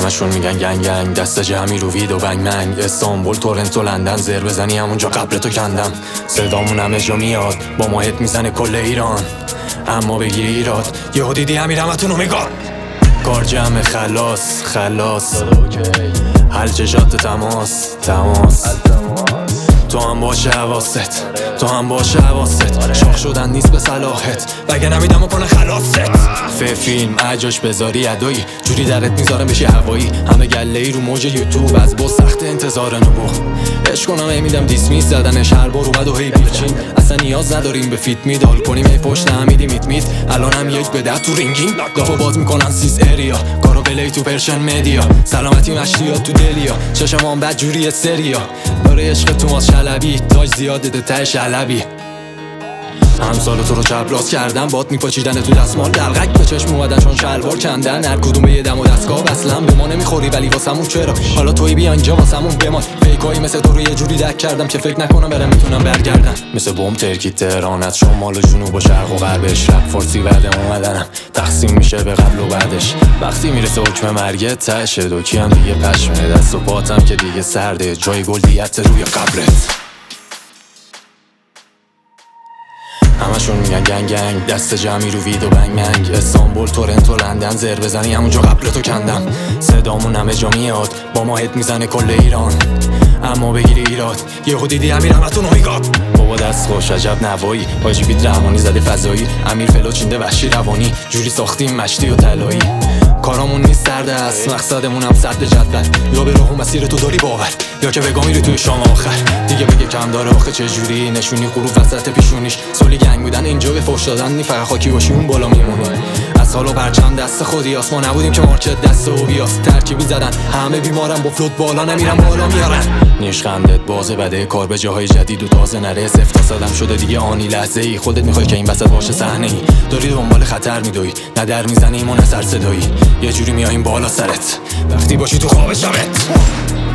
همشون میگن گنگ گنگ، دست جمعی رو وید و بنگ منگ. استانبول، تورنتو، لندن، زر بزنی همونجا قبل تو کندم. صدامون همه جا میاد، با ما هت میزنه کل ایران. اما بگیری ایراد، یهو دیدی امیر همتون اومگان. کار جمع خلاص خلاص، حل چشات تماس تماس. تو هم باشه حواست، تو هم باشه حواست. شاخ شدن نیست به صلاحت، وگه نمیدم کنه خلاصت. فیلم عجاش بذاری ادایی، جوری درت میذارم بشی هوایی. همه گله ای رو موج یوتیوب، از با سخت انتظار نبو. عشق کنم میدم دیسمیس زدنش هر بار اومد و هی بیچین. اصلا نیاز نداریم به فیت میدال کنیم ای پشت همیدی میت. الان هم یک به 10 تو رینگینگ، گافو باز میکنن سیس اریا. کارو بلی تو پرشن مدیا، سلامتی مشتیات تو دلیا. چشمان بد جوری سریا، داره عشق تو ماز شلبی. تاج زیاده ده ته شلبی. همسال تو رو چپلاس کردن، باد میپاچیدن تو دستمال. دلغک به چشم اومدن چون شلوار کندن. هر کدوم به یه دم و دستگاه، اصلا به ما نمیخوری ولی واسمون چرا؟ حالا توی بیا اینجا واسمون بمان. فیکایی مثل تو رو یه جوری دک کردم که فکر نکنم برم میتونم برگردم. مثل بوم ترکی تهرانت، شمال و جنوب و شرق و غربش. رپ فارسی بعد اومدنم تقسیم میشه به قبل و بعدش. وقتی میرسه حکم مرگت تشه دوکی هم دیگه پشمه. دست و پاتم که دیگه سرده، جای گل دیت روی قبرت. همشون میگن گنگ گنگ، دست جمعی رو وید و بنگ منگ. استانبول، تورنتو، لندن، زر بزنی همونجا قبل تو کندم. صدامون همه جا میاد، با ما هت میزنه کل ایران. اما بگیری ایراد، یهو دیدی امیر همتون اومگان. بابا دست خوش عجب نوایی، حاجی بیت رحمانی زده فضایی. امیر فلو چینده وحشی روانی، جوری ساختیم مشتی و طلایی. کارامون نیست سرد است، مقصدمون هم صد جدول. یا به راه و مسیر تو داری باور، یا که بگا میری توی شام آخر. دیگه بگه کم داره آخه چه جوری نشونی غروب وسط پیشونیش. سولی گنگ بودن اینجا به فوش دادن نی، فقط خاکی باشی اون بالا میمونی. از حالا پرچم دست خودی است، ما نبودیم که مارکت دست و بیاست. ترکیبی زدن همه بیمارم، با فلوت بالا نمیرم بالا میارن. نیش خندت بازه بده، کار به جاهای جدید و تازه نره. صفر تا صدم شده دیگه آنی لحظه ای. خودت میخوای که این وسط باشه صحنه ای. داری دنبال خطر میدوی، نه در میزنیم و نه سر صدایی. یه جوری میایم بالا سرت وقتی باشی تو خواب شبت.